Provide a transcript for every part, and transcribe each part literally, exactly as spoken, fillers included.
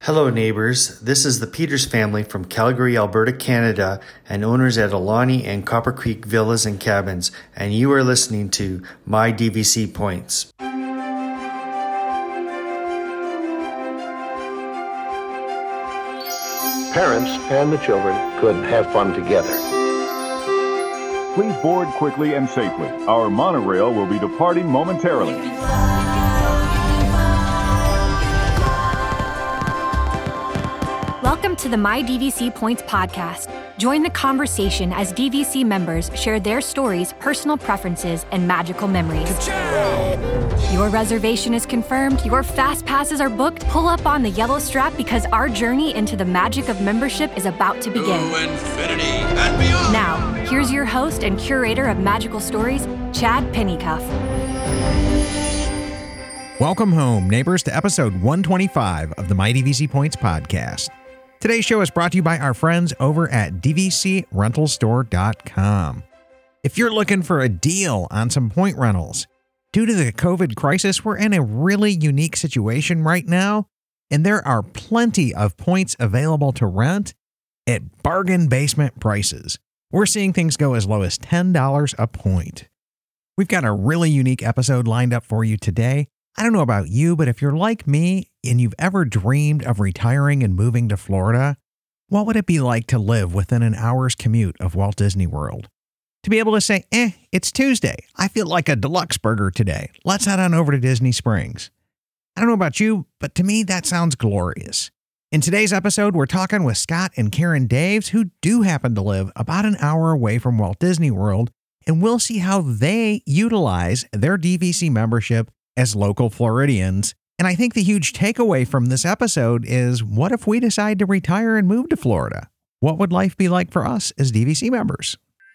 Hello, neighbors. This is the Peters family from Calgary, Alberta, Canada, and owners at Alani and Copper Creek Villas and Cabins, and you are listening to My D V C Points. Parents and the children could have fun together. Please board quickly and safely. Our monorail will be departing momentarily. Welcome to the My D V C Points podcast. Join the conversation as D V C members share their stories, personal preferences, and magical memories. Ka-chow! Your reservation is confirmed, your fast passes are booked. Pull up on the yellow strap because our journey into the magic of membership is about to begin. To infinity and beyond. Now, here's your host and curator of magical stories, Chad Pennycuff. Welcome home, neighbors, to episode one twenty-five of the My D V C Points podcast. Today's show is brought to you by our friends over at D V C rental store dot com. If you're looking for a deal on some point rentals, due to the COVID crisis, we're in a really unique situation right now, and there are plenty of points available to rent at bargain basement prices. We're seeing things go as low as ten dollars a point. We've got a really unique episode lined up for you today. I don't know about you, but if you're like me and you've ever dreamed of retiring and moving to Florida, what would it be like to live within an hour's commute of Walt Disney World? To be able to say, eh, it's Tuesday. I feel like a deluxe burger today. Let's head on over to Disney Springs. I don't know about you, but to me, that sounds glorious. In today's episode, we're talking with Scott and Karen Daves, who do happen to live about an hour away from Walt Disney World, and we'll see how they utilize their D V C membership as local Floridians. And I think the huge takeaway from this episode is, what if we decide to retire and move to Florida? What would life be like for us as D V C members?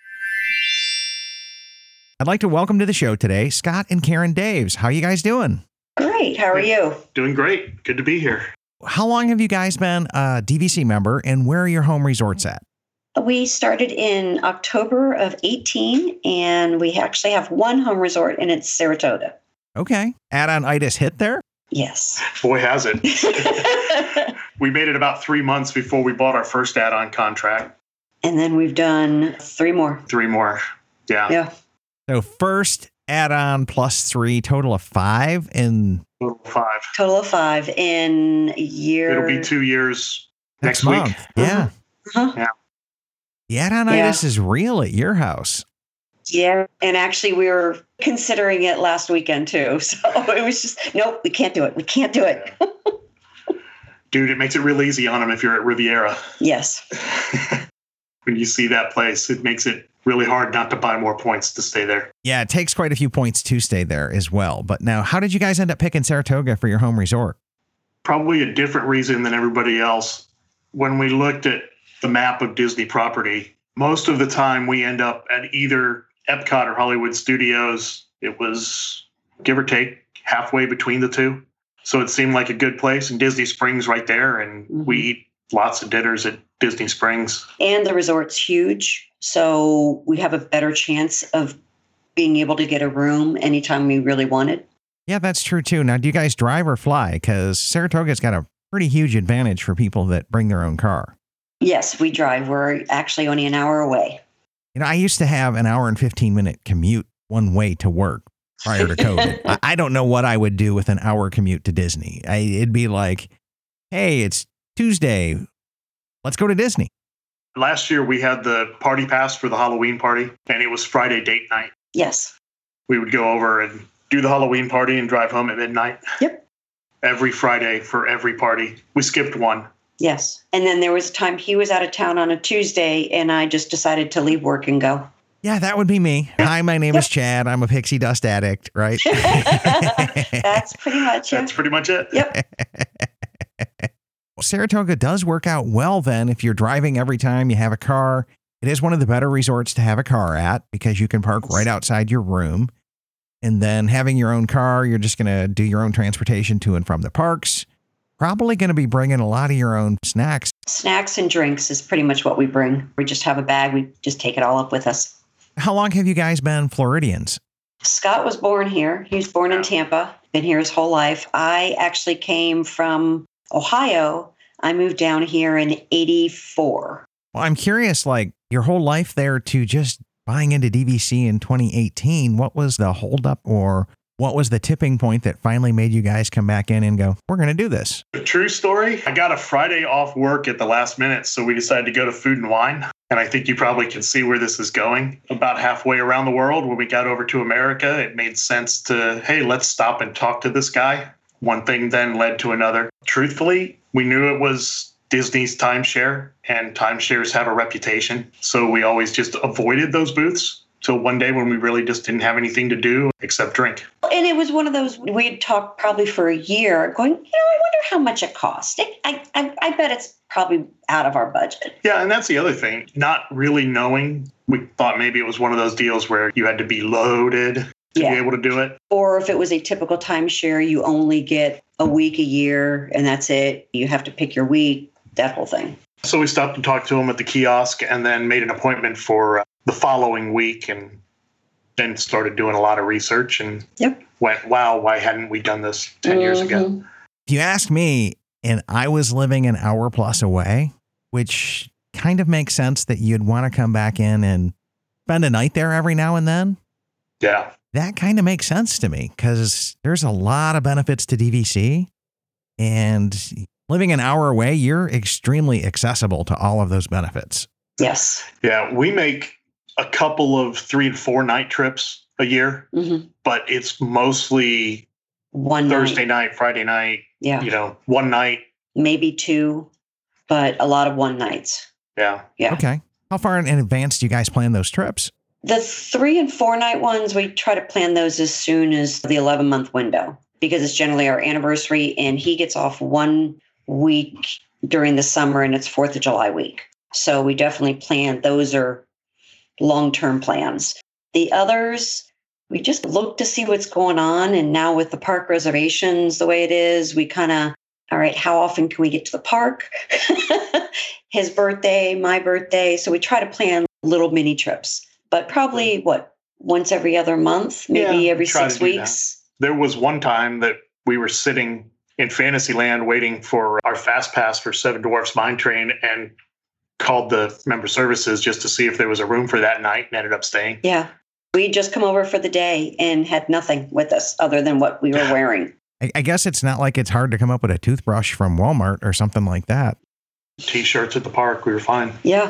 I'd like to welcome to the show today, Scott and Karen Daves. How are you guys doing? Great. How are you? Doing great. Good to be here. How long have you guys been a D V C member, and where are your home resorts at? We started in October of eighteen, and we actually have one home resort, and it's Saratoga. Okay. Add-on-itis hit there? Yes. Boy, has it. We made it about three months before we bought our first add-on contract. And then we've done three more. Three more. Yeah. Yeah. So first add-on plus three, total of five in... Total of five. Total of five in a year. It'll be two years next, next month. week. Yeah. Uh-huh. Yeah. The add-on-itis Yeah. is real at your house. Yeah. And actually, we were considering it last weekend, too. So it was just, nope, we can't do it. We can't do it. Dude, it makes it real easy on them if you're at Riviera. Yes. When you see that place, it makes it really hard not to buy more points to stay there. Yeah, it takes quite a few points to stay there as well. But now, how did you guys end up picking Saratoga for your home resort? Probably a different reason than everybody else. When we looked at the map of Disney property, most of the time we end up at either Epcot or Hollywood Studios. It was, give or take, halfway between the two. So it seemed like a good place. And Disney Springs right there. And mm-hmm. we eat lots of dinners at Disney Springs. And the resort's huge. So we have a better chance of being able to get a room anytime we really want it. Yeah, that's true, too. Now, do you guys drive or fly? Because Saratoga's got a pretty huge advantage for people that bring their own car. Yes, we drive. We're actually only an hour away. You know, I used to have an hour and fifteen minute commute one way to work prior to COVID. I, I don't know what I would do with an hour commute to Disney. I, it'd be like, hey, it's Tuesday. Let's go to Disney. Last year, we had the party pass for the Halloween party, and it was Friday date night. Yes. We would go over and do the Halloween party and drive home at midnight. Yep. Every Friday for every party. We skipped one. Yes. And then there was a time he was out of town on a Tuesday, and I just decided to leave work and go. Yeah, that would be me. Hi, my name yep. is Chad. I'm a pixie dust addict, right? That's pretty much it. That's pretty much it. Yep. Well, Saratoga does work out well then if you're driving every time you have a car. It is one of the better resorts to have a car at because you can park right outside your room. And then having your own car, you're just going to do your own transportation to and from the parks. Probably going to be bringing a lot of your own snacks. Snacks and drinks is pretty much what we bring. We just have a bag. We just take it all up with us. How long have you guys been Floridians? Scott was born here. He was born in Tampa, been here his whole life. I actually came from Ohio, I moved down here in eighty-four. Well, I'm curious, like your whole life there to just buying into D V C in twenty eighteen, what was the holdup or what was the tipping point that finally made you guys come back in and go, we're going to do this? A true story. I got a Friday off work at the last minute, so we decided to go to Food and Wine. And I think you probably can see where this is going. About halfway around the world, when we got over to America, it made sense to, hey, let's stop and talk to this guy. One thing then led to another. Truthfully, we knew it was Disney's timeshare, and timeshares have a reputation. So we always just avoided those booths till one day when we really just didn't have anything to do except drink. And it was one of those, we'd talked probably for a year going, you know, I wonder how much it costs. It, I, I, I bet it's probably out of our budget. Yeah, and that's the other thing. Not really knowing, we thought maybe it was one of those deals where you had to be loaded to yeah. be able to do it. Or if it was a typical timeshare, you only get a week a year and that's it. You have to pick your week, that whole thing. So we stopped and talked to him at the kiosk and then made an appointment for uh, the following week and then started doing a lot of research and yep. went, wow, why hadn't we done this ten mm-hmm. years ago? If you ask me, and I was living an hour plus away, which kind of makes sense that you'd want to come back in and spend a night there every now and then. Yeah. That kind of makes sense to me because there's a lot of benefits to D V C, and living an hour away, you're extremely accessible to all of those benefits. Yes. Yeah. We make a couple of three to four night trips a year, mm-hmm. but it's mostly one Thursday night. night, Friday night. Yeah. You know, one night. Maybe two, but a lot of one nights. Yeah. Yeah. Okay. How far in advance do you guys plan those trips? The three and four night ones, we try to plan those as soon as the eleven month window because it's generally our anniversary and he gets off one week during the summer and it's fourth of July week. So we definitely plan. Those are long-term plans. The others, we just look to see what's going on. And now with the park reservations the way it is, we kind of, all right, how often can we get to the park? His birthday, my birthday. So we try to plan little mini trips, but probably what, once every other month, maybe yeah, every six weeks. That. There was one time that we were sitting in Fantasyland waiting for our Fast Pass for Seven Dwarfs Mine Train and called the member services just to see if there was a room for that night and ended up staying. Yeah. We'd just come over for the day and had nothing with us other than what we were wearing. I, I guess it's not like it's hard to come up with a toothbrush from Walmart or something like that. T-shirts at the park. We were fine. Yeah.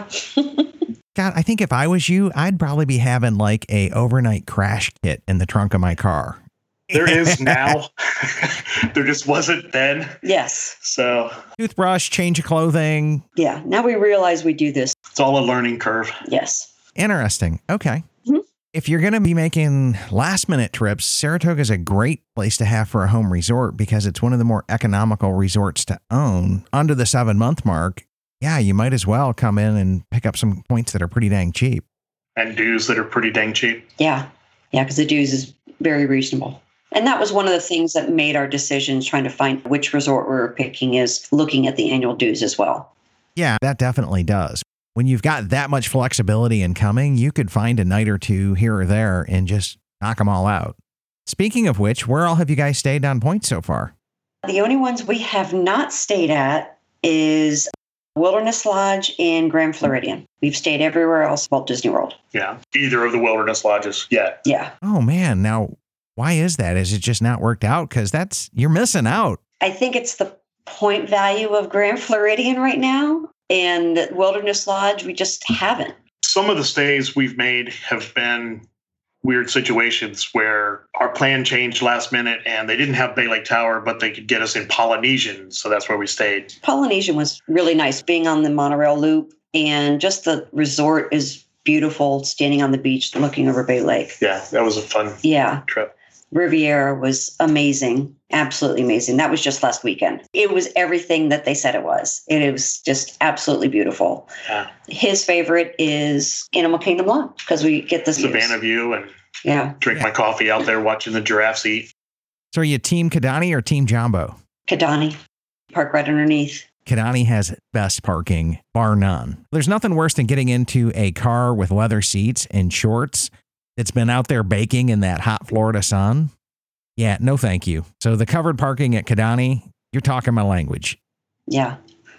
God, I think if I was you, I'd probably be having like a overnight crash kit in the trunk of my car. There is now. There just wasn't then. Yes. So toothbrush, change of clothing. Yeah. Now we realize we do this. It's all a learning curve. Yes. Interesting. Okay. Mm-hmm. If you're going to be making last minute trips, Saratoga is a great place to have for a home resort because it's one of the more economical resorts to own under the seven month mark. Yeah, you might as well come in and pick up some points that are pretty dang cheap. And dues that are pretty dang cheap. Yeah. Yeah. Because the dues is very reasonable. And that was one of the things that made our decisions trying to find which resort we were picking is looking at the annual dues as well. Yeah, that definitely does. When you've got that much flexibility in coming, you could find a night or two here or there and just knock them all out. Speaking of which, where all have you guys stayed on points so far? The only ones we have not stayed at is Wilderness Lodge and Grand Floridian. We've stayed everywhere else but Disney World. Yeah, either of the Wilderness Lodges yet. Yeah. Oh, man. Now, why is that? Is it just not worked out? Because that's, you're missing out. I think it's the point value of Grand Floridian right now. And Wilderness Lodge, we just haven't. Some of the stays we've made have been weird situations where our plan changed last minute and they didn't have Bay Lake Tower, but they could get us in Polynesian. So that's where we stayed. Polynesian was really nice, being on the monorail loop. And just the resort is beautiful, standing on the beach, looking over Bay Lake. Yeah, that was a fun yeah. trip. Riviera was amazing. Absolutely amazing. That was just last weekend. It was everything that they said it was. It was just absolutely beautiful. Yeah. His favorite is Animal Kingdom Lodge because we get the Savannah view and yeah. drink yeah. my coffee out there watching the giraffes eat. So are you Team Kidani or Team Jambo? Kidani. Park right underneath. Kidani has best parking, bar none. There's nothing worse than getting into a car with leather seats and shorts that's been out there baking in that hot Florida sun. Yeah, no thank you. So the covered parking at Kidani, you're talking my language. Yeah.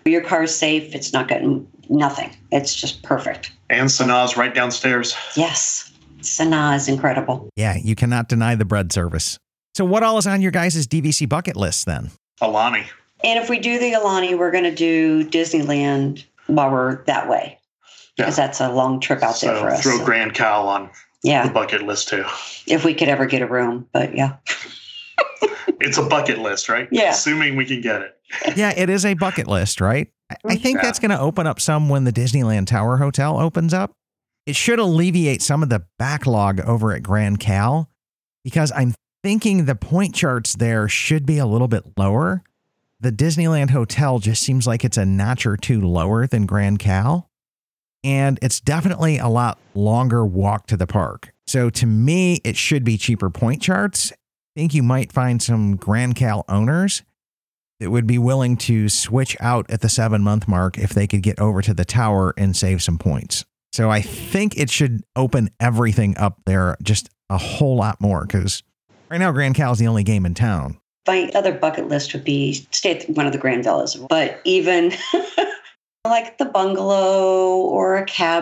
Your car's safe. It's not getting nothing. It's just perfect. And Sanaa's right downstairs. Yes. Sanaa is incredible. Yeah, you cannot deny the bread service. So what all is on your guys' D V C bucket list then? Aulani. And if we do the Aulani, we're going to do Disneyland while we're that way. Because yeah. that's a long trip out so there for us. Throw so. Grand Cal on yeah. the bucket list too. If we could ever get a room, but yeah. It's a bucket list, right? Yeah. Assuming we can get it. Yeah, it is a bucket list, right? I think yeah. that's going to open up some when the Disneyland Tower Hotel opens up. It should alleviate some of the backlog over at Grand Cal because I'm thinking the point charts there should be a little bit lower. The Disneyland Hotel just seems like it's a notch or two lower than Grand Cal. And it's definitely a lot longer walk to the park. So to me, it should be cheaper point charts. I think you might find some Grand Cal owners that would be willing to switch out at the seven month mark if they could get over to the tower and save some points. So I think it should open everything up there just a whole lot more because right now Grand Cal is the only game in town. My other bucket list would be stay at one of the Grand Villas, but even like the bungalow or a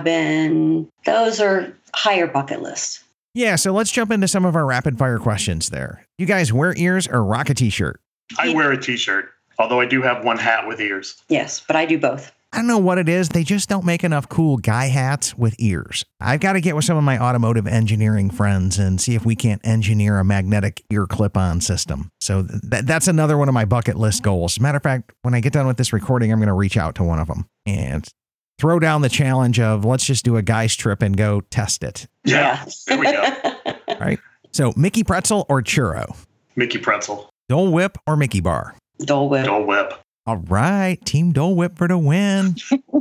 cabin, those are higher bucket lists. Yeah, so let's jump into some of our rapid fire questions there. You guys wear ears or rock a t-shirt? I wear a t-shirt, although I do have one hat with ears. Yes, but I do both. I don't know what it is. They just don't make enough cool guy hats with ears. I've got to get with some of my automotive engineering friends and see if we can't engineer a magnetic ear clip-on system. So th- that's another one of my bucket list goals. As a matter of fact, when I get done with this recording, I'm going to reach out to one of them and throw down the challenge of let's just do a guy's trip and go test it. Yeah, there we go. All right. So Mickey Pretzel or Churro? Mickey Pretzel. Dole Whip or Mickey Bar? Dole Whip. Dole Whip. All right. Team Dole Whip for the win.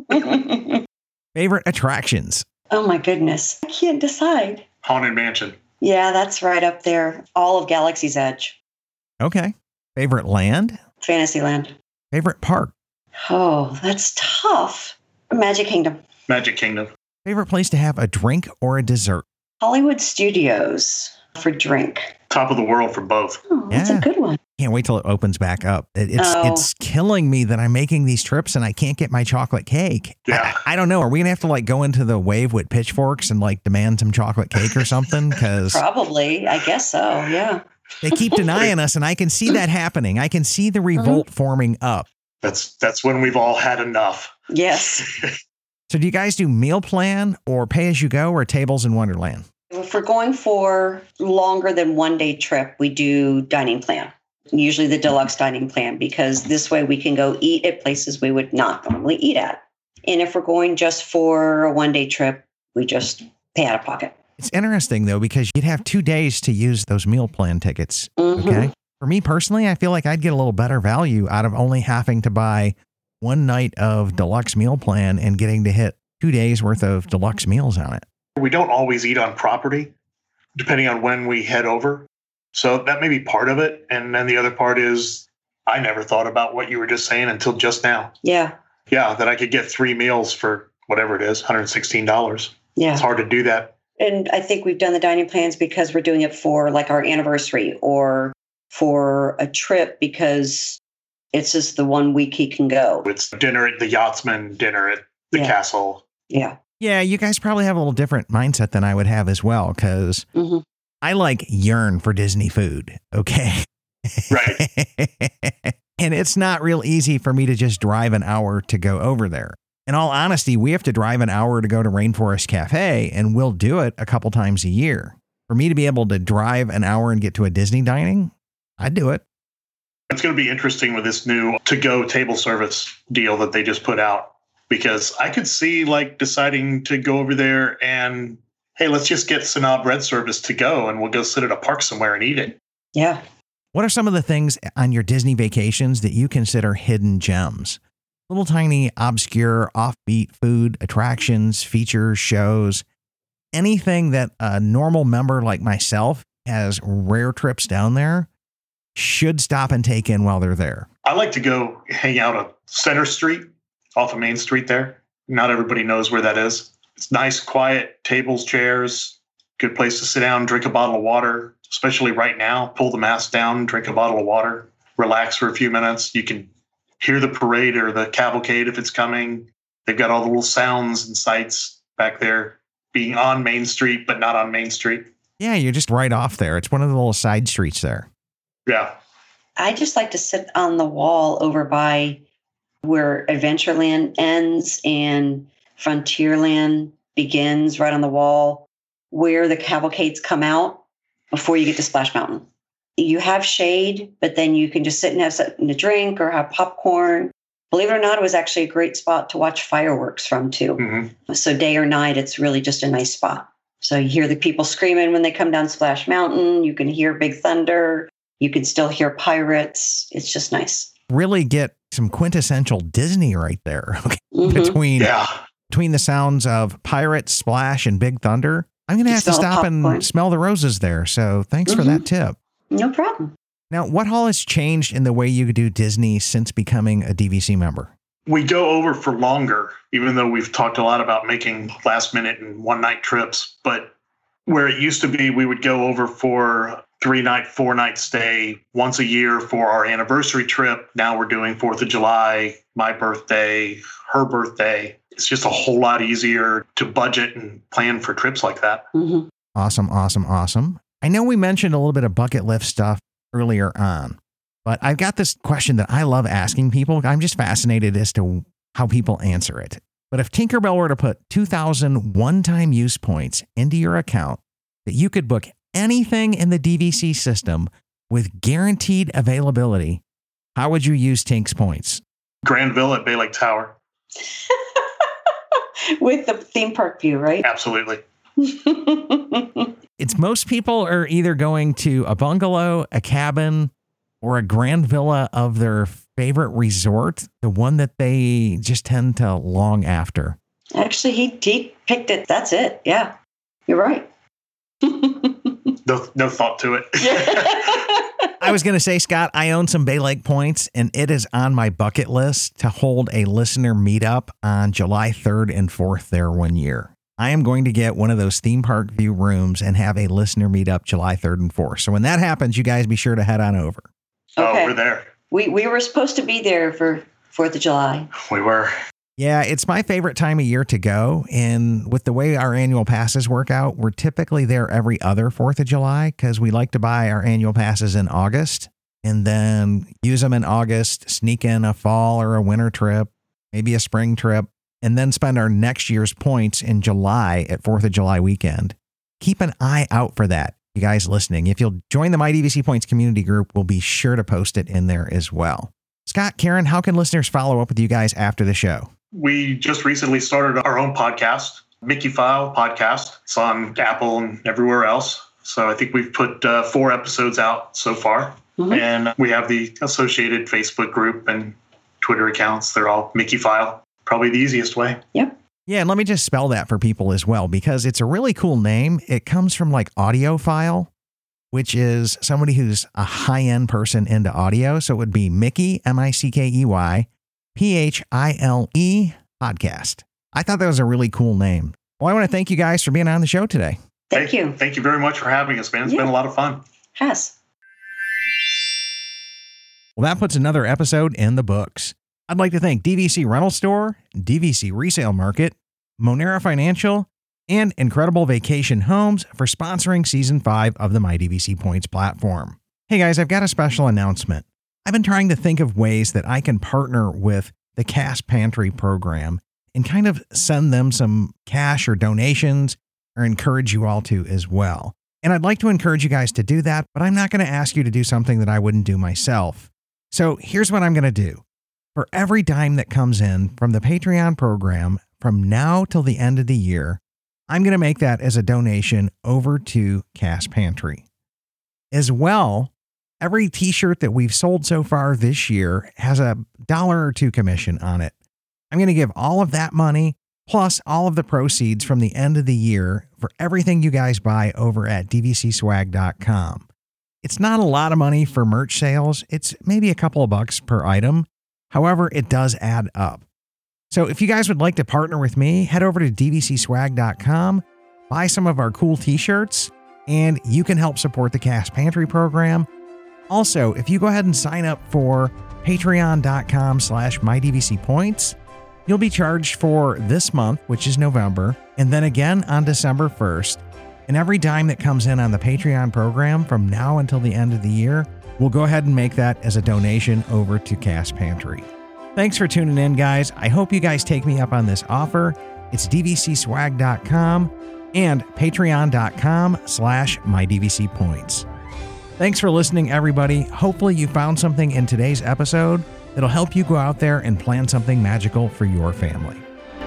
Favorite attractions? Oh, my goodness. I can't decide. Haunted Mansion. Yeah, that's right up there. All of Galaxy's Edge. Okay. Favorite land? Fantasyland. Favorite park? Oh, that's tough. Magic Kingdom. Magic Kingdom. Favorite place to have a drink or a dessert? Hollywood Studios for drink. Top of the world for both. Oh, that's yeah. a good one. Can't wait till it opens back up. It, it's Oh. it's killing me that I'm making these trips and I can't get my chocolate cake. Yeah. I, I don't know. Are we gonna have to like go into the wave with pitchforks and like demand some chocolate cake or something? Because Probably. I guess so. Yeah. they keep denying us, and I can see that happening. I can see the revolt forming up. That's that's when we've all had enough. Yes. So do you guys do meal plan or pay as you go or tables in Wonderland? If we're going for longer than one day trip, we do dining plan. Usually the deluxe dining plan, because this way we can go eat at places we would not normally eat at. And if we're going just for a one day trip, we just pay out of pocket. It's interesting though, because you'd have two days to use those meal plan tickets. Mhm. Okay. For me personally, I feel like I'd get a little better value out of only having to buy one night of deluxe meal plan and getting to hit two days worth of deluxe meals on it. We don't always eat on property, depending on when we head over. So that may be part of it. And then the other part is I never thought about what you were just saying until just now. Yeah. Yeah, that I could get three meals for whatever it is, one hundred sixteen dollars. Yeah. It's hard to do that. And I think we've done the dining plans because we're doing it for like our anniversary or for a trip because it's just the one week he can go. It's dinner at the Yachtsman, dinner at the Yeah. castle. Yeah. Yeah, you guys probably have a little different mindset than I would have as well, because Mm-hmm. I like yearn for Disney food. Okay. Right. And it's not real easy for me to just drive an hour to go over there. In all honesty, we have to drive an hour to go to Rainforest Cafe, and we'll do it a couple times a year. For me to be able to drive an hour and get to a Disney dining, I'd do it. It's going to be interesting with this new to-go table service deal that they just put out, because I could see like deciding to go over there and, hey, let's just get Sanaa bread service to go and we'll go sit at a park somewhere and eat it. Yeah. What are some of the things on your Disney vacations that you consider hidden gems? Little tiny, obscure, offbeat food, attractions, features, shows, anything that a normal member like myself has rare trips down there should stop and take in while they're there. I like to go hang out on Center Street off of Main Street there. Not everybody knows where that is. It's nice, quiet, tables, chairs, good place to sit down, drink a bottle of water, especially right now. Pull the mask down, drink a bottle of water, relax for a few minutes. You can hear the parade or the cavalcade if it's coming. They've got all the little sounds and sights back there, being on Main Street, but not on Main Street. Yeah, you're just right off there. It's one of the little side streets there. Yeah. I just like to sit on the wall over by where Adventureland ends and Frontierland begins, right on the wall where the cavalcades come out before you get to Splash Mountain. You have shade, but then you can just sit and have something to drink or have popcorn. Believe it or not, it was actually a great spot to watch fireworks from, too. Mm-hmm. So day or night, it's really just a nice spot. So you hear the people screaming when they come down Splash Mountain. You can hear Big Thunder. You can still hear pirates. It's just nice. Really get some quintessential Disney right there. Okay? Mm-hmm. Between, yeah. between the sounds of Pirates, Splash, and Big Thunder. I'm going to have to stop and smell the roses there. So thanks mm-hmm. for that tip. No problem. Now, what all has changed in the way you do Disney since becoming a D V C member? We go over for longer, even though we've talked a lot about making last minute and one night trips. But where it used to be, we would go over for three night, four night stay once a year for our anniversary trip. Now we're doing fourth of July, my birthday, her birthday. It's just a whole lot easier to budget and plan for trips like that. Mm-hmm. Awesome, awesome, awesome. I know we mentioned a little bit of bucket list stuff earlier on, but I've got this question that I love asking people. I'm just fascinated as to how people answer it. But if Tinkerbell were to put two thousand one-time use points into your account, that you could book anything in the D V C system with guaranteed availability, how would you use Tink's points? Grand Villa at Bay Lake Tower. With the theme park view, right? Absolutely. It's most people are either going to a bungalow, a cabin, or a grand villa of their favorite resort, the one that they just tend to long after. Actually, he, he picked it. That's it. Yeah, you're right. no, no thought to it. I was going to say, Scott, I own some Bay Lake points, and it is on my bucket list to hold a listener meetup on July third and fourth there one year. I am going to get one of those theme park view rooms and have a listener meetup July third and fourth. So when that happens, you guys be sure to head on over. Okay. Oh, we're there. We we were supposed to be there for fourth of July. We were. Yeah, it's my favorite time of year to go. And with the way our annual passes work out, we're typically there every other fourth of July because we like to buy our annual passes in August and then use them in August, sneak in a fall or a winter trip, maybe a spring trip, and then spend our next year's points in July at fourth of July weekend. Keep an eye out for that, you guys listening. If you'll join the My D V C Points community group, we'll be sure to post it in there as well. Scott, Karen, how can listeners follow up with you guys after the show? We just recently started our own podcast, Mickey File Podcast. It's on Apple and everywhere else. So I think we've put uh, four episodes out so far. Mm-hmm. And we have the associated Facebook group and Twitter accounts. They're all Mickey File. Probably the easiest way. Yep. Yeah, and let me just spell that for people as well, because it's a really cool name. It comes from like audiophile, which is somebody who's a high-end person into audio. So it would be Mickey, M I C K E Y, P H I L E, podcast. I thought that was a really cool name. Well, I want to thank you guys for being on the show today. Thank hey, you. Thank you very much for having us, man. It's yeah. been a lot of fun. Has. Well, that puts another episode in the books. I'd like to thank D V C Rental Store, D V C Resale Market, Monera Financial, and Incredible Vacation Homes for sponsoring Season five of the My D V C Points platform. Hey guys, I've got a special announcement. I've been trying to think of ways that I can partner with the Cash Pantry program and kind of send them some cash or donations or encourage you all to as well. And I'd like to encourage you guys to do that, but I'm not going to ask you to do something that I wouldn't do myself. So here's what I'm going to do. For every dime that comes in from the Patreon program from now till the end of the year, I'm going to make that as a donation over to Cash Pantry. As well, every t-shirt that we've sold so far this year has a dollar or two commission on it. I'm going to give all of that money plus all of the proceeds from the end of the year for everything you guys buy over at D V C swag dot com. It's not a lot of money for merch sales. It's maybe a couple of bucks per item. However, it does add up. So if you guys would like to partner with me, head over to D V C swag dot com, buy some of our cool t-shirts, and you can help support the Cash Pantry program. Also, if you go ahead and sign up for patreon.com slash mydvcpoints. You'll be charged for this month, which is November, and then again on December first. And every dime that comes in on the Patreon program from now until the end of the year, we'll go ahead and make that as a donation over to Cast Pantry. Thanks for tuning in, guys. I hope you guys take me up on this offer. It's d v c swag dot com and patreon.com slash mydvcpoints. Thanks for listening, everybody. Hopefully you found something in today's episode that'll help you go out there and plan something magical for your family.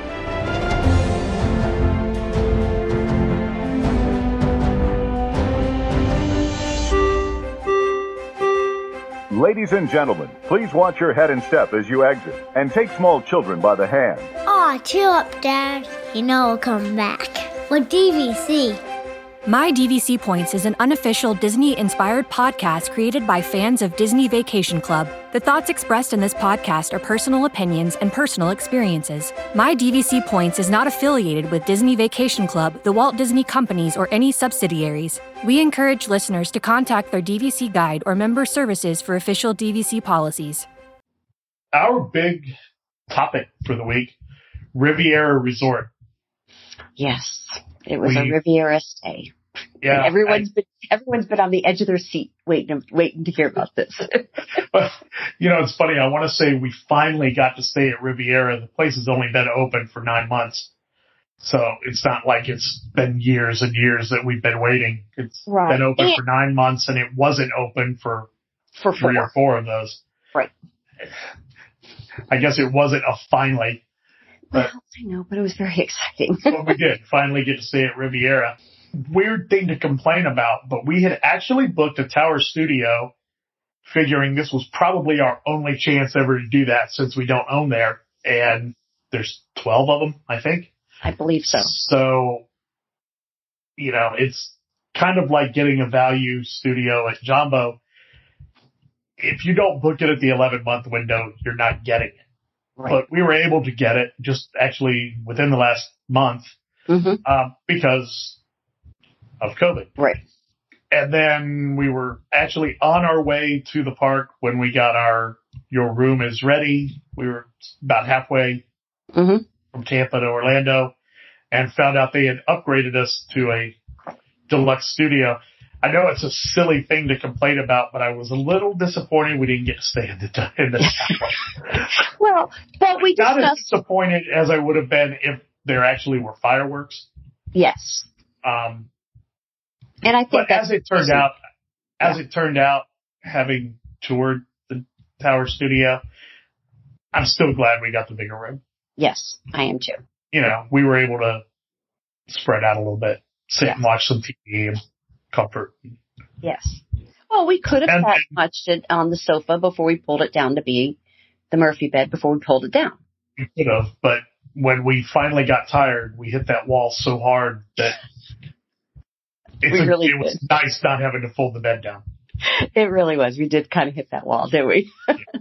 Ladies and gentlemen, please watch your head and step as you exit, and take small children by the hand. Aw, chill up, Dad. You know I'll come back. With D V C. My D V C Points is an unofficial Disney-inspired podcast created by fans of Disney Vacation Club. The thoughts expressed in this podcast are personal opinions and personal experiences. My D V C Points is not affiliated with Disney Vacation Club, the Walt Disney Companies, or any subsidiaries. We encourage listeners to contact their D V C guide or member services for official D V C policies. Our big topic for the week, Riviera Resort. Yes, it was We- a Riviera stay. Yeah, And everyone's I- been everyone's been on the edge of their seat waiting waiting to hear about this. But, you know, it's funny. I want to say we finally got to stay at Riviera. The place has only been open for nine months. So it's not like it's been years and years that we've been waiting. It's Right. been open And- for nine months and it wasn't open for For three four. or four of those. Right. I guess it wasn't a finally, but Well, I know, but it was very exciting. what we did, finally get to stay at Riviera. Weird thing to complain about, but we had actually booked a Tower Studio figuring this was probably our only chance ever to do that since we don't own there. And there's twelve of them, I think. I believe so. So, you know, it's kind of like getting a value studio at Jumbo. If you don't book it at the eleven month window, you're not getting it. Right. But we were able to get it just actually within the last month Mm-hmm. um, because of COVID. Right. And then we were actually on our way to the park when we got our Your Room is Ready. We were about halfway Mm-hmm. from Tampa to Orlando and found out they had upgraded us to a deluxe studio. I know it's a silly thing to complain about, but I was a little disappointed we didn't get to stay in the in the tower. Well, but we Not as discussed. disappointed as I would have been if there actually were fireworks. Yes, Um, and I think but that's as it turned out, as it turned out, having toured the Tower Studio, I'm still glad we got the bigger room. Yes, I am too. You know, we were able to spread out a little bit, sit Yeah. and watch some T V and comfort. Yes. Well, we could have And- sat muched it on the sofa before we pulled it down to be the Murphy bed before we pulled it down. We could have, but when we finally got tired, we hit that wall so hard that it's We a- really it was nice not having to fold the bed down. It really was. We did kind of hit that wall, didn't we?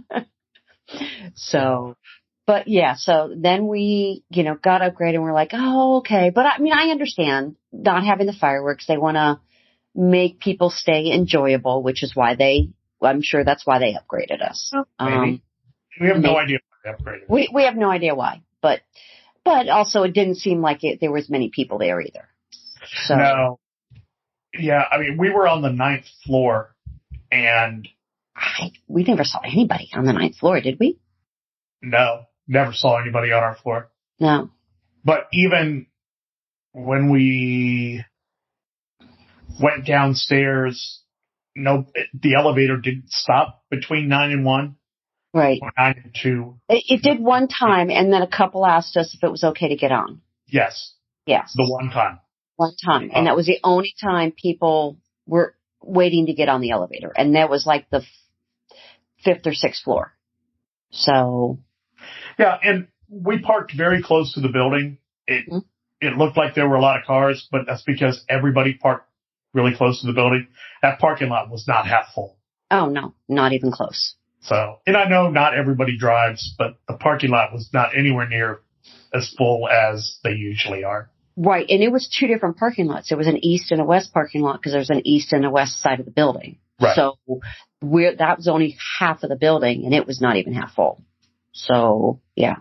So, but yeah, so then we, you know, got upgraded and we're like, oh, okay. But I mean, I understand not having the fireworks. They want to make people stay enjoyable, which is why they, I'm sure that's why they upgraded us. Maybe. Um, We have no maybe. idea why they upgraded. we, we have no idea why, but, but also it didn't seem like it, there was many people there either. So, No. Yeah, I mean, we were on the ninth floor, and I, we never saw anybody on the ninth floor, did we? no, never saw anybody on our floor. No. But even when we went downstairs, no, the elevator didn't stop between nine and one, Right. or nine and two. It, it did one time, and then a couple asked us if it was okay to get on. Yes, Yes. the one time. One time. And that was the only time people were waiting to get on the elevator. And that was like the f- fifth or sixth floor. So, Yeah, and we parked very close to the building. It Mhm. it looked like there were a lot of cars, but that's because everybody parked really close to the building. That parking lot was not half full. oh no, not even close. So, and I know not everybody drives, but the parking lot was not anywhere near as full as they usually are. Right. And it was two different parking lots. There was an east and a west parking lot because there's an east and a west side of the building. Right. So we're, that was only half of the building, and it was not even half full. So, yeah.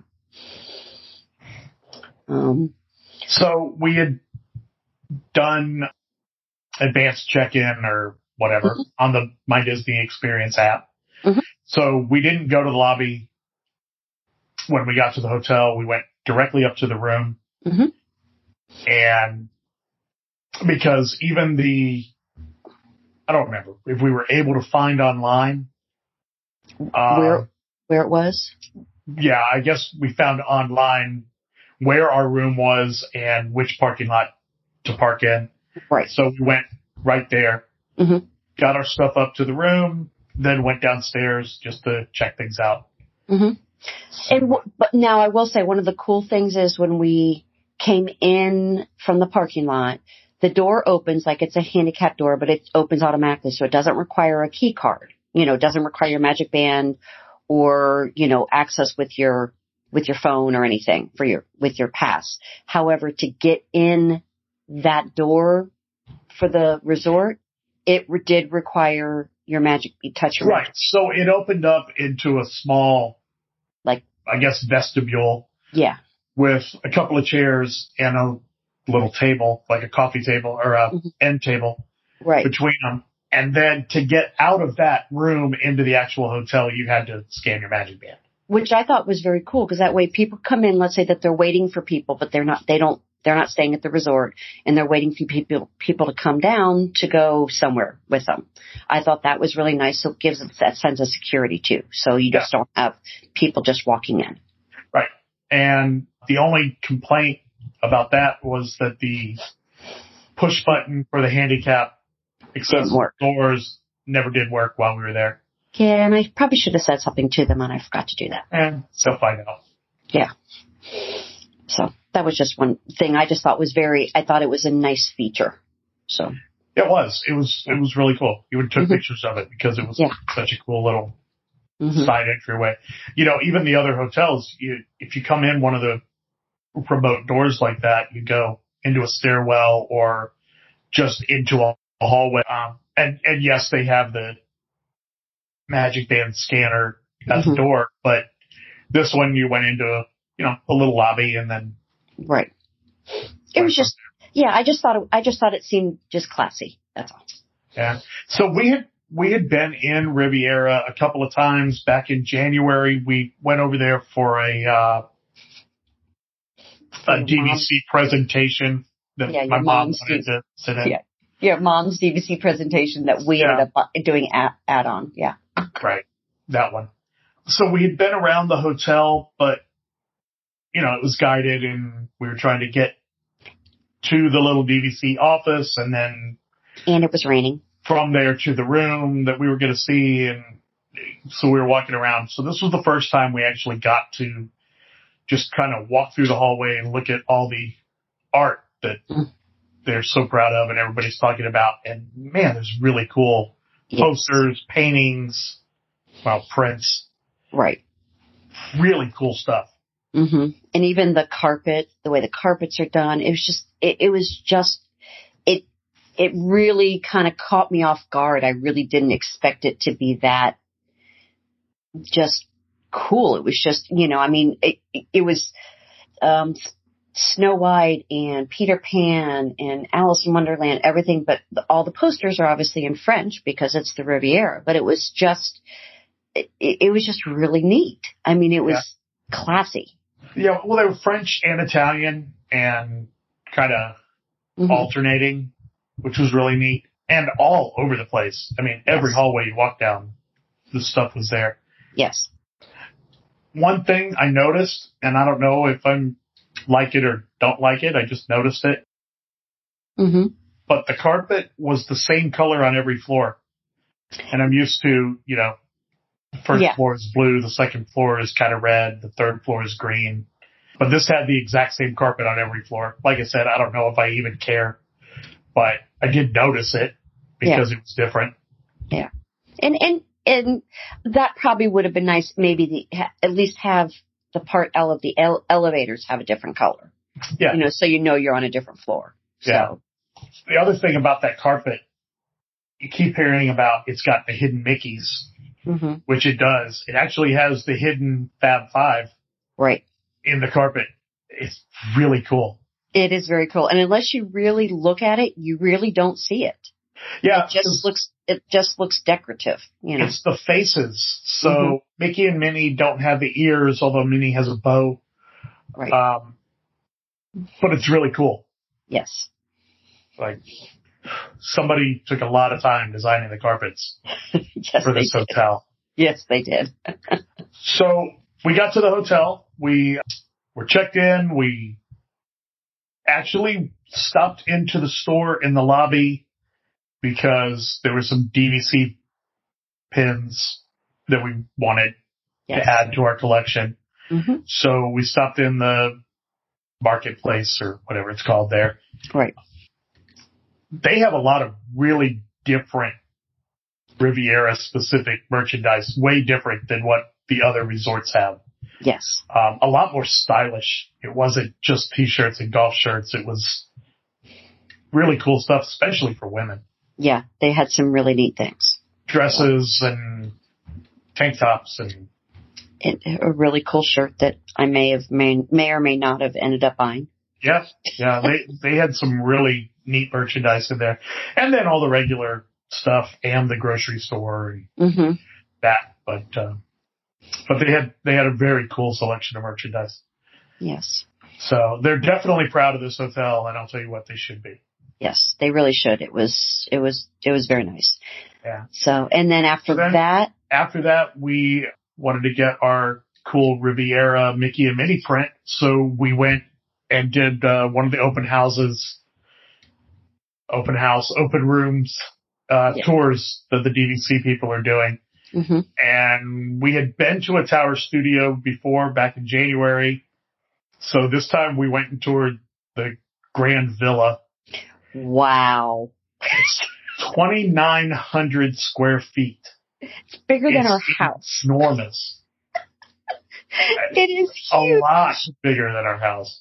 Um, so we had done advanced check-in or whatever mm-hmm. on the My Disney Experience app. Mm-hmm. So we didn't go to the lobby when we got to the hotel. We went directly up to the room. Mm-hmm. And because even the, I don't remember if we were able to find online. Uh, where, where it was? Yeah, I guess we found online where our room was and which parking lot to park in. Right. So we went right there, mm-hmm. got our stuff up to the room, then went downstairs just to check things out. Mm-hmm. And w- but now I will say one of the cool things is when we came in from the parking lot, the door opens like it's a handicap door, but it opens automatically, so it doesn't require a key card. You know, it doesn't require your Magic Band or, you know, access with your with your phone or anything for your with your pass. However, to get in that door for the resort, it re- did require your Magic touch your Right. Magic. So it opened up into a small, like I guess, vestibule. Yeah. With a couple of chairs and a little table, like a coffee table or a mm-hmm. end table right. between them. And then to get out of that room into the actual hotel, you had to scan your Magic Band. Which I thought was very cool because that way people come in, let's say that they're waiting for people, but they're not, they don't, they're not staying at the resort and they're waiting for people, people to come down to go somewhere with them. I thought that was really nice. So it gives them that sense of security too. So you just yeah. don't have people just walking in. Right. And the only complaint about that was that the push button for the handicap accessible doors never did work while we were there. Yeah, and I probably should have said something to them, and I forgot to do that. And they'll find out. Yeah. So that was just one thing I just thought was very, I thought it was a nice feature. So it was. It was It was really cool. You would took mm-hmm. pictures of it because it was yeah. such a cool little mm-hmm. side entryway. You know, even the other hotels, you, if you come in one of the remote doors like that, you go into a stairwell or just into a, a hallway. Um, and, and yes, they have the Magic Band scanner at mm-hmm. the door, but this one you went into a, you know, a little lobby and then. Right. It was just, yeah, I just thought it, I just thought it seemed just classy. That's all. Yeah. So we had, we had been in Riviera a couple of times back in January. We went over there for a, uh, a D V C mom. presentation that yeah, my mom wanted D- to sit in. Yeah. Your mom's D V C presentation that we yeah. ended up doing add, add on. Yeah. Right. That one. So we had been around the hotel, but, you know, it was guided and we were trying to get to the little D V C office and then. And it was raining. From there to the room that we were going to see. And so we were walking around. So this was the first time we actually got to just kind of walk through the hallway and look at all the art that mm. they're so proud of and everybody's talking about. And man, there's really cool yes. posters, paintings, well, prints. Right. Really cool stuff. Mm-hmm. And even the carpet, the way the carpets are done, it was just, it, it was just, it, it really kind of caught me off guard. I really didn't expect it to be that just cool. It was just, you know, I mean, it, it, it was, um, Snow White and Peter Pan and Alice in Wonderland, everything, but the, all the posters are obviously in French because it's the Riviera, but it was just, it, it was just really neat. I mean, it was yeah. classy. Yeah, well, they were French and Italian and kind of mm-hmm. alternating, which was really neat, and all over the place. I mean, every yes. hallway you walk down, the stuff was there. Yes. One thing I noticed, and I don't know if I'm like it or don't like it, I just noticed it. Mm-hmm. But the carpet was the same color on every floor. And I'm used to, you know, the first yeah. floor is blue, the second floor is kind of red, the third floor is green. But this had the exact same carpet on every floor. Like I said, I don't know if I even care, but I did notice it because yeah. it was different. Yeah. And, and, and that probably would have been nice, maybe the, at least have the part L of the ele- elevators have a different color. Yeah. You know, so you know you're on a different floor. Yeah. So. The other thing about that carpet you keep hearing about it's got the hidden Mickeys, mm-hmm. which it does. It actually has the hidden Fab Five right in the carpet. It's really cool. It is very cool. And unless you really look at it, you really don't see it. Yeah. It just looks, it just looks decorative, you know. It's the faces. So mm-hmm. Mickey and Minnie don't have the ears, although Minnie has a bow. Right. Um, but it's really cool. Yes. Like, somebody took a lot of time designing the carpets yes, for this did. hotel. Yes, they did. So we got to the hotel. We were checked in. We actually stopped into the store in the lobby because there were some D V C pins that we wanted yes. to add to our collection. Mm-hmm. So we stopped in the marketplace or whatever it's called there. Right. They have a lot of really different Riviera specific merchandise, way different than what the other resorts have. Yes. Um, a lot more stylish. It wasn't just t-shirts and golf shirts. It was really cool stuff, especially for women. Yeah, they had some really neat things. Dresses and tank tops and it, a really cool shirt that I may have may, may or may not have ended up buying. Yeah, yeah, they they had some really neat merchandise in there, and then all the regular stuff and the grocery store and mm-hmm. that. But uh, but they had they had a very cool selection of merchandise. Yes. So they're definitely proud of this hotel, and I'll tell you what, they should be. Yes, they really should. It was it was it was very nice. Yeah. So and then after so then, that, after that, we wanted to get our cool Riviera Mickey and Minnie print, so we went and did uh, one of the open houses, open house, open rooms uh, yeah. tours that the D V C people are doing. Mm-hmm. And we had been to a Tower Studio before, back in January. So this time we went and toured the Grand Villa. Wow. twenty-nine hundred square feet. It's bigger it's than our house. Enormous. It is huge. A lot bigger than our house.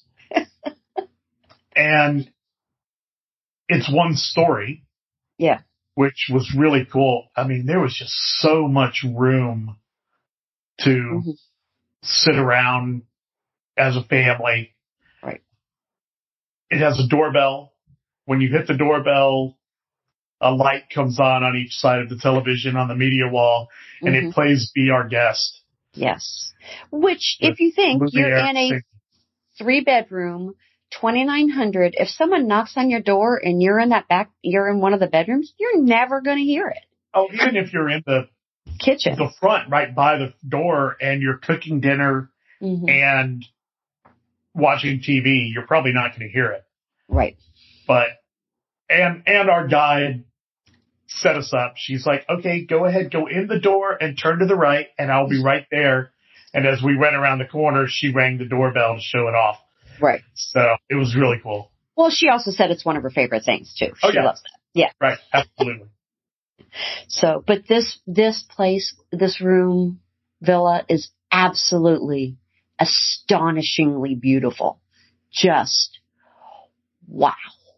And it's one story. Yeah. Which was really cool. I mean, there was just so much room to mm-hmm. sit around as a family. Right. It has a doorbell. When you hit the doorbell, a light comes on on each side of the television on the media wall, and mm-hmm. it plays Be Our Guest. Yes. Which, the if you think you're in a three-bedroom, twenty-nine hundred, if someone knocks on your door and you're in that back, you're in one of the bedrooms, you're never going to hear it. Oh, even if you're in the kitchen, the front right by the door, and you're cooking dinner mm-hmm. and watching T V, you're probably not going to hear it. Right. But, and, and our guide set us up. She's like, okay, go ahead, go in the door and turn to the right, and I'll be right there. And as we went around the corner, she rang the doorbell to show it off. Right. So it was really cool. Well, she also said it's one of her favorite things too. She oh, yeah. loves that. Yeah. Right. Absolutely. So, but this, this place, this room, villa is absolutely astonishingly beautiful. Just wow.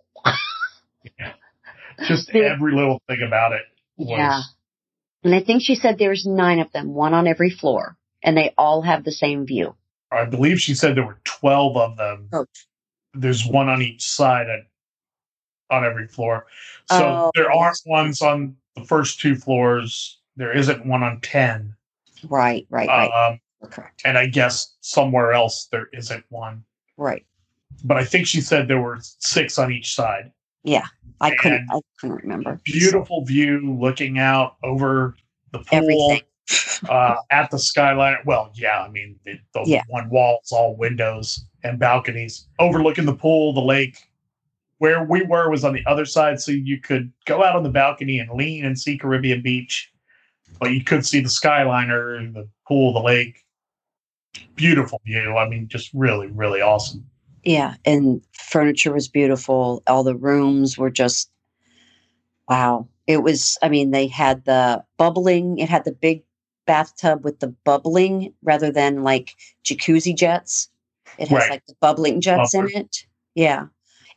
Yeah. Just the, every little thing about it was. Yeah. And I think she said there's nine of them, one on every floor, and they all have the same view. I believe she said there were twelve of them. Oh. There's one on each side at, on every floor. So oh. there aren't ones on the first two floors. There isn't one on ten. Right, right, right. Um, Correct. And I guess somewhere else there isn't one. Right. But I think she said there were six on each side. Yeah. I and couldn't I couldn't remember. Beautiful view looking out over the pool. Everything. uh, at the skyline. Well, yeah, I mean, the, the yeah. one wall's all windows and balconies overlooking the pool, the lake. Where we were was on the other side, so you could go out on the balcony and lean and see Caribbean Beach. But you could see the skyliner, the pool, the lake. Beautiful view. I mean, just really, really awesome. Yeah, and furniture was beautiful. All the rooms were just, wow. It was, I mean, they had the bubbling, it had the big bathtub with the bubbling rather than like jacuzzi jets. It has right. like the bubbling jets Bubber. in it. Yeah.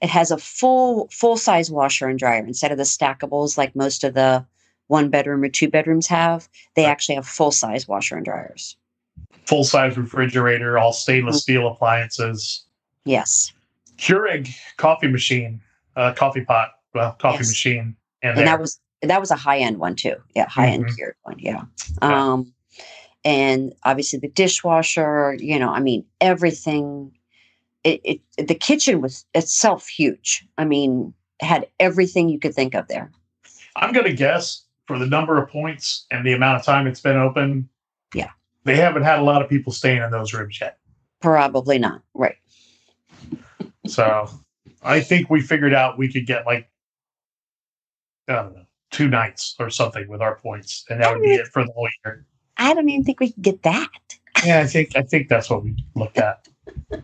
It has a full full size washer and dryer instead of the stackables like most of the one bedroom or two bedrooms have. They actually have full size washer and dryers. Full size refrigerator, all stainless mm-hmm. steel appliances. Yes. Keurig coffee machine, uh, coffee pot, well, coffee yes. machine, and, and that was that was a high end one too. Yeah, high end mm-hmm. Keurig one. Yeah. yeah. Um, and obviously the dishwasher. You know, I mean everything. It, it the kitchen was itself huge. I mean, it had everything you could think of there. I'm gonna guess for the number of points and the amount of time it's been open. Yeah, they haven't had a lot of people staying in those rooms yet. Probably not. Right. So I think we figured out we could get like, I don't know, two nights or something with our points. And that would be it for the whole year. I don't even think we could get that. Yeah, I think I think that's what we looked at. But.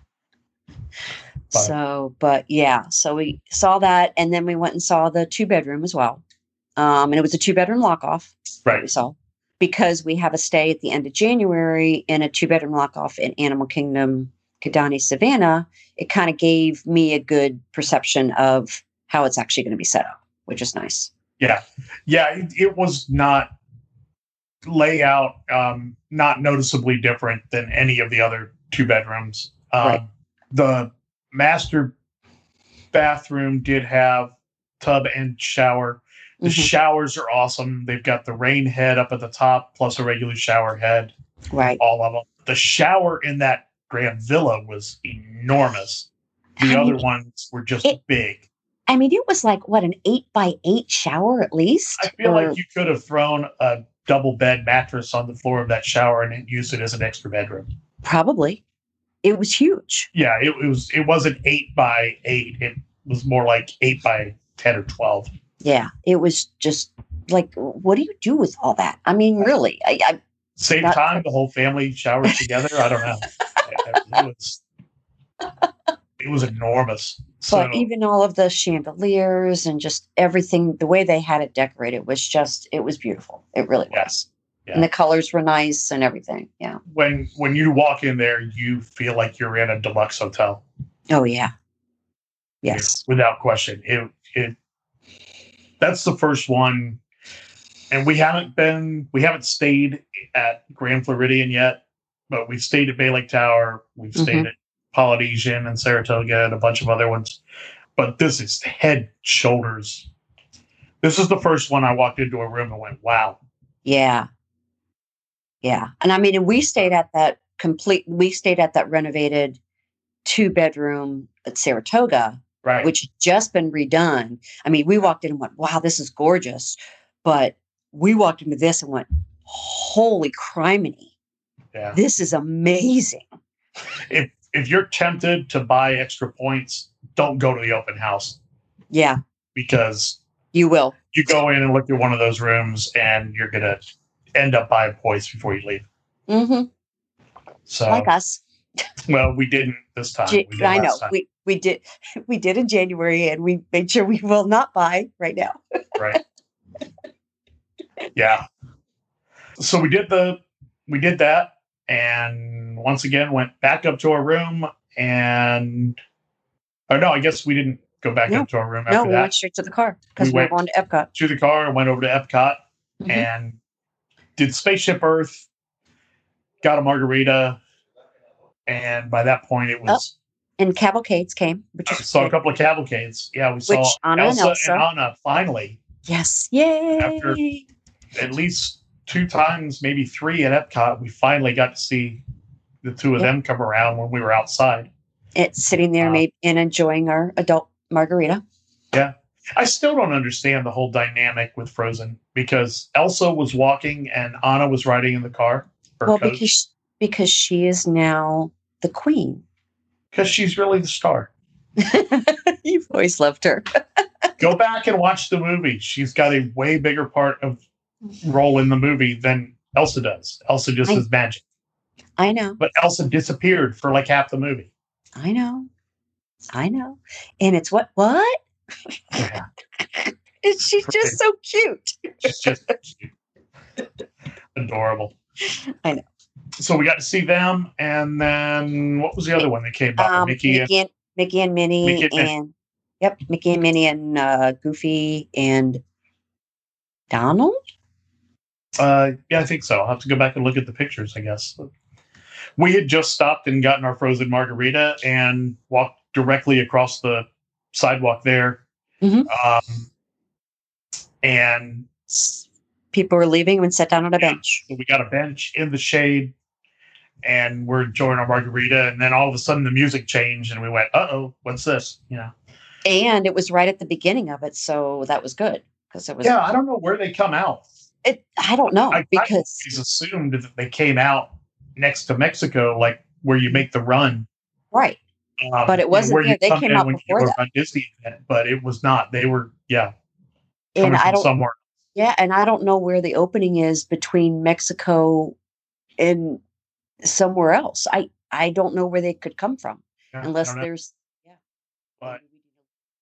So, but yeah, so we saw that. And then we went and saw the two bedroom as well. Um, and it was a two bedroom lock off. Right. We saw because we have a stay at the end of January in a two bedroom lock off in Animal Kingdom, Kidani Savannah. It kind of gave me a good perception of how it's actually going to be set up, which is nice. Yeah. Yeah. It, it was not layout, um, not noticeably different than any of the other two bedrooms. Um, right. The master bathroom did have tub and shower. The mm-hmm. showers are awesome. They've got the rain head up at the top, plus a regular shower head. Right. All of them. The shower in that Grand Villa was enormous. The I other mean, ones were just it, big. I mean, it was like, what, an eight by eight shower at least? I feel or... like you could have thrown a double bed mattress on the floor of that shower and used it as an extra bedroom. Probably. It was huge. Yeah, it, it was. It wasn't eight by eight. It was more like eight by ten or twelve. Yeah, it was just like, what do you do with all that? I mean, really, I, I same not... time the whole family showers together. I don't know. It was, it was enormous. So, but even all of the chandeliers and just everything, the way they had it decorated was just, it was beautiful. It really yeah, was. Yeah. And the colors were nice and everything. Yeah. When when you walk in there, you feel like you're in a deluxe hotel. Oh, yeah. Yes. Yeah, without question. It it that's the first one. And we haven't been, we haven't stayed at Grand Floridian yet, but we've stayed at Bay Lake Tower. We've stayed mm-hmm. at Polynesian and Saratoga and a bunch of other ones. But this is head, shoulders. This is the first one I walked into a room and went, wow. Yeah. Yeah. And I mean, and we stayed at that complete, we stayed at that renovated two bedroom at Saratoga, right, which had just been redone. I mean, we walked in and went, wow, this is gorgeous. But we walked into this and went, holy criminy. Yeah. This is amazing. If if you're tempted to buy extra points, don't go to the open house. Yeah. Because you will. You go in and look at one of those rooms and you're going to end up buying points before you leave. Mm-hmm. So, like us. Well, we didn't this time. J- we did I know. time. We we did we did in January and we made sure we will not buy right now. Right. Yeah. So we did the we did that and once again went back up to our room and oh no, I guess we didn't go back no. up to our room after no, we that. went straight to the car because we, we were going to Epcot. To the car and went over to Epcot mm-hmm. and did Spaceship Earth, got a margarita, and by that point it was oh. and cavalcades came, which was saw good. a couple of cavalcades. Yeah, we saw which, Anna Elsa and, Elsa. and Anna finally. Yes, yay! After at least two times, maybe three at Epcot, we finally got to see the two of yep. them come around when we were outside. It's sitting there, uh, maybe, and enjoying our adult margarita. Yeah, I still don't understand the whole dynamic with Frozen because Elsa was walking and Anna was riding in the car. Well, coach. because because she is now the queen. Because she's really the star. You've always loved her. Go back and watch the movie. She's got a way bigger part of role in the movie than Elsa does. Elsa just I, is magic. I know. But Elsa disappeared for like half the movie. I know. I know. And it's what? What? Yeah. And she's just so cute. She's just cute. Adorable. I know. So we got to see them. And then what was the other one that came out? Um, Mickey, Mickey, and, Mickey and Minnie. Mickey and, and Yep, Mickey and Minnie and uh, Goofy and Donald. Uh, yeah, I think so. I'll have to go back and look at the pictures, I guess. We had just stopped and gotten our frozen margarita and walked directly across the sidewalk there. Mm-hmm. Um, and people were leaving and sat down on a bench. So we got a bench in the shade and we're enjoying our margarita. And then all of a sudden the music changed and we went, uh-oh, what's this? You know? And it was right at the beginning of it. So that was good. Because it was. Yeah, I don't know where they come out. It, I don't know. I, because I always assumed that they came out next to Mexico, like where you make the run. Right. Um, but it wasn't there. They came out before that. On Disney event, but it was not. They were, yeah. And I don't, somewhere. Yeah, and I don't know where the opening is between Mexico and somewhere else. I, I don't know where they could come from Yeah, unless there's, yeah. But